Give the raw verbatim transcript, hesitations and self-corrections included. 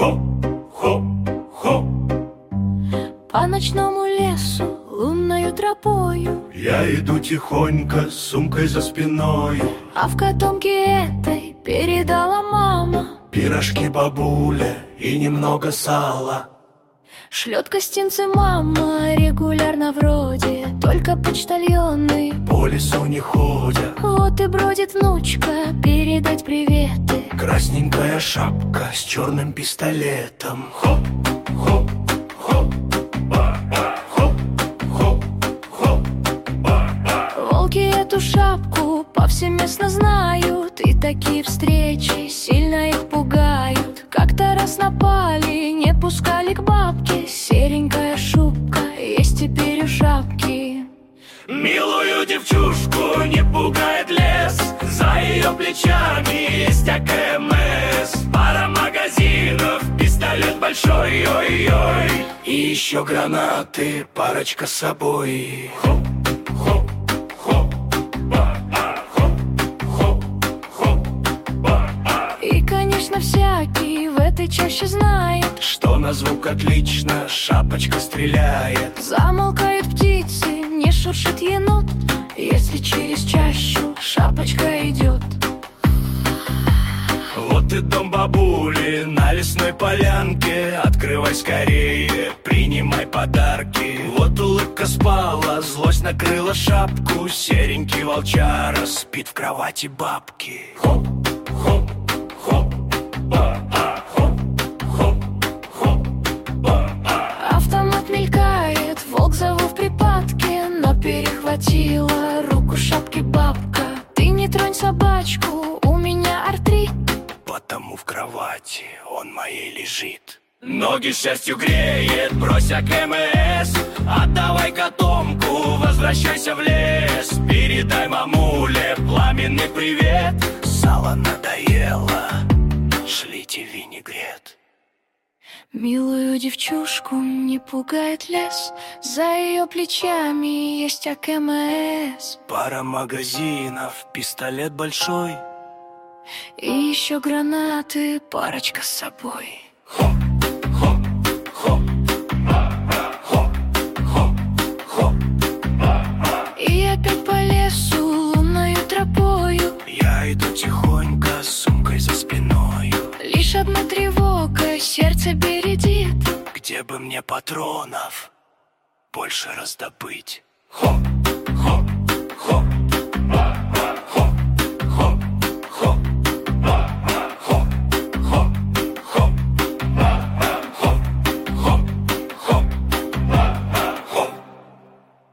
хоп, хоп, хоп. По ночному лесу, лунною тропою Я иду тихонько с сумкой за спиною. А в котомке этой передала мама Пирожки бабуля и немного сала. шлет гостинцы мама регулярно вроде, только почтальоны По лесу не ходят. вот и бродит внучка передать приветы. Красненькая шапка с черным пистолетом. Хоп, хоп, хоп, ба-ба, хоп, хоп, хоп, ба-ба. Волки эту шапку повсеместно знают, и такие встречи сильно их пугают. Как-то раз напали, не пускали к бабке. Серенькая шубка есть теперь у шапки. Милую девчушку не пугает лес. За ее плечами есть АКМС. Пара магазинов, пистолет большой, ой-ой. И еще гранаты, парочка с собой. Хоп, хоп, хоп, ба-а, хоп, хоп, хоп, ба-а. И, конечно, всякий в этой чаще знает, Что на звук отлично шапочка стреляет. замолкают птицы, не шуршит енот, если через чащу шапочка идет. Вот и дом бабули на лесной полянке. Открывай скорее, принимай подарки. Вот улыбка спала, злость накрыла шапку. Серенький волчара спит в кровати бабки. Хоп, хоп, хоп, ба-а, хоп, хоп, хоп, ба-а. Автомат мелькает, волк зову в припадке, но перехватила руку шапки бабка. Ты не тронь собачку, у меня артрит. Потому в кровати он моей лежит. Ноги счастью греет, брось АКМС. Отдавай котомку, возвращайся в лес. Передай мамуле пламенный привет. Сало надоело, шлите винегрет. Милую девчушку не пугает лес, за ее плечами есть АКМС. Пара магазинов, пистолет большой. И еще гранаты, парочка с собой. Хоп, хоп, хоп, ба-ба, хоп, хоп, хоп, ба-ба. И опять по лесу лунною тропою Я иду тихонько с сумкой за спиною. лишь одна тревога сердце бередит. Где бы мне патронов больше раздобыть? Хоп, хоп,